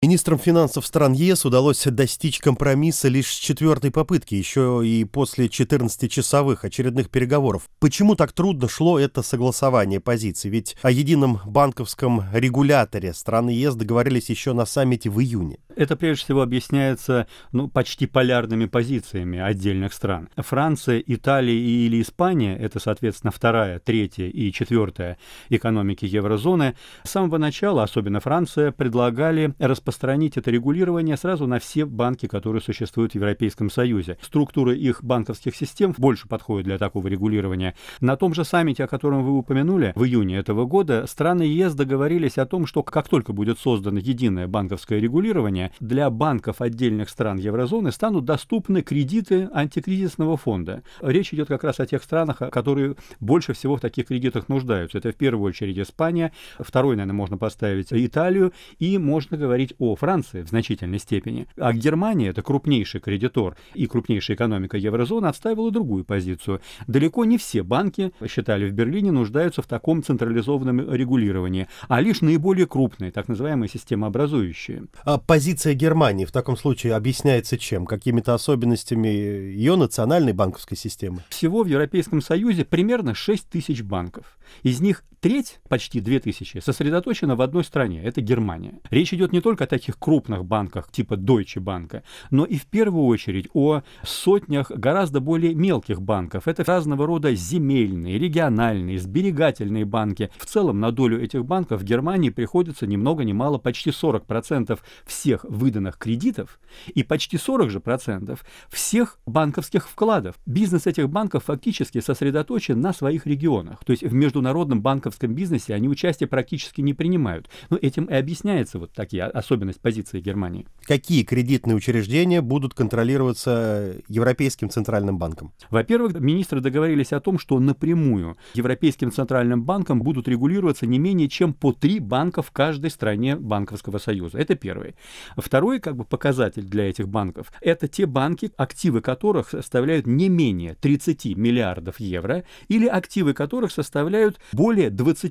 Министрам финансов стран ЕС удалось достичь компромисса лишь с четвертой попытки, еще и после 14-часовых очередных переговоров. Почему так трудно шло это согласование позиций? Ведь о едином банковском регуляторе страны ЕС договорились еще на саммите в июне. Это прежде всего объясняется почти полярными позициями отдельных стран. Франция, Италия или Испания, это, соответственно, вторая, третья и четвертая экономики еврозоны, с самого начала, особенно Франция, предлагали распространить это регулирование сразу на все банки, которые существуют в Европейском Союзе. Структура их банковских систем больше подходит для такого регулирования. На том же саммите, о котором вы упомянули, в июне этого года, страны ЕС договорились о том, что как только будет создано единое банковское регулирование, для банков отдельных стран еврозоны станут доступны кредиты антикризисного фонда. Речь идет как раз о тех странах, которые больше всего в таких кредитах нуждаются. Это в первую очередь Испания, второй, наверное, можно поставить Италию, и можно говорить о Франции в значительной степени. А Германия, это крупнейший кредитор и крупнейшая экономика еврозоны, отстаивала другую позицию. Далеко не все банки, считали в Берлине, нуждаются в таком централизованном регулировании, а лишь наиболее крупные, так называемые системообразующие. А позиция Германии в таком случае объясняется чем? Какими-то особенностями ее национальной банковской системы? Всего в Европейском Союзе примерно 6 тысяч банков. Из них треть, почти 2000, сосредоточена в одной стране, это Германия. Речь идет не только о таких крупных банках типа Deutsche Bank, но и в первую очередь о сотнях гораздо более мелких банков. Это разного рода земельные, региональные, сберегательные банки. В целом на долю этих банков в Германии приходится ни много ни мало почти 40% всех выданных кредитов и почти 40% всех банковских вкладов. Бизнес этих банков фактически сосредоточен на своих регионах. То есть в международном банковском бизнесе они участие практически не принимают. Но этим и объясняется вот такие особенность позиции Германии. Какие кредитные учреждения будут контролироваться Европейским центральным банком? Во-первых, министры договорились о том, что напрямую Европейским центральным банком будут регулироваться не менее чем по 3 банка в каждой стране банковского союза. Это первое. Второй показатель для этих банков – это те банки, активы которых составляют не менее 30 миллиардов евро или активы которых составляют более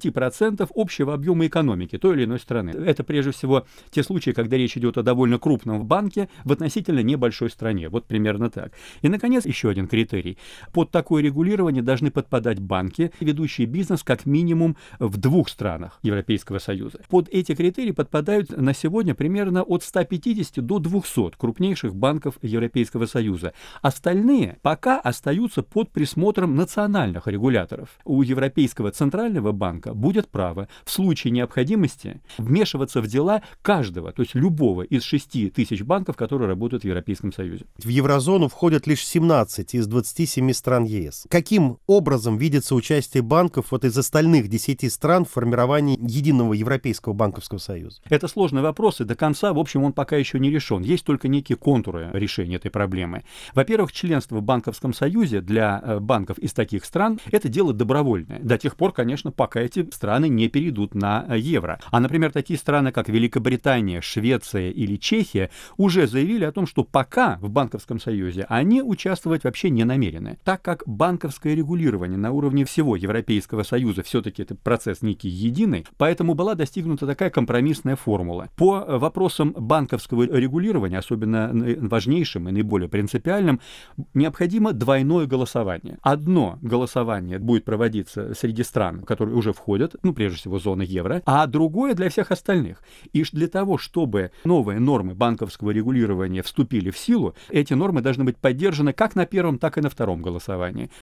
20% общего объема экономики той или иной страны. Это прежде всего те случаи, когда речь идет о довольно крупном банке в относительно небольшой стране. Вот примерно так. И, наконец, еще один критерий. Под такое регулирование должны подпадать банки, ведущие бизнес как минимум в 2 странах Европейского Союза. Под эти критерии подпадают на сегодня примерно от 150 до 200 крупнейших банков Европейского Союза. Остальные пока остаются под присмотром национальных регуляторов. У Европейского центрального банка будет право в случае необходимости вмешиваться в дела каждого, то есть любого из 6 тысяч банков, которые работают в Европейском Союзе. В еврозону входят лишь 17 из 27 стран ЕС. Каким образом видится участие банков из остальных 10 стран в формировании единого Европейского банковского союза? Это сложный вопрос, и до конца, в общем, он пока еще не решен. Есть только некие контуры решения этой проблемы. Во-первых, членство в банковском союзе для банков из таких стран – это дело добровольное. До тех пор, конечно, пока эти страны не перейдут на евро. А, например, такие страны, как Великобритания, Швеция или Чехия, уже заявили о том, что пока в банковском союзе они участвовать вообще не намерены. Так как банковское регулирование на уровне всего Европейского Союза все-таки это процесс некий единый, поэтому была достигнута такая компромиссная формула. По вопросам банковского регулирования, особенно важнейшим и наиболее принципиальным, необходимо двойное голосование. Одно голосование будет проводиться среди стран, которые уже входят, прежде всего, в зону евро, а другое для всех остальных. И для того, чтобы новые нормы банковского регулирования вступили в силу, эти нормы должны быть поддержаны как на первом, так и на втором голосовании.